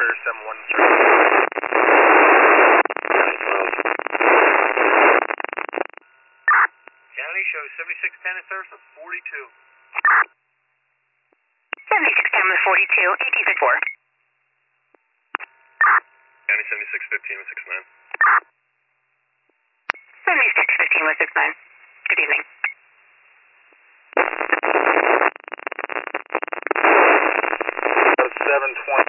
Clear 713. County shows 7610 at Thurston, 42. 7610 with 42, 1854. County 7615 with 69. 7615 with 69. Good evening. 720.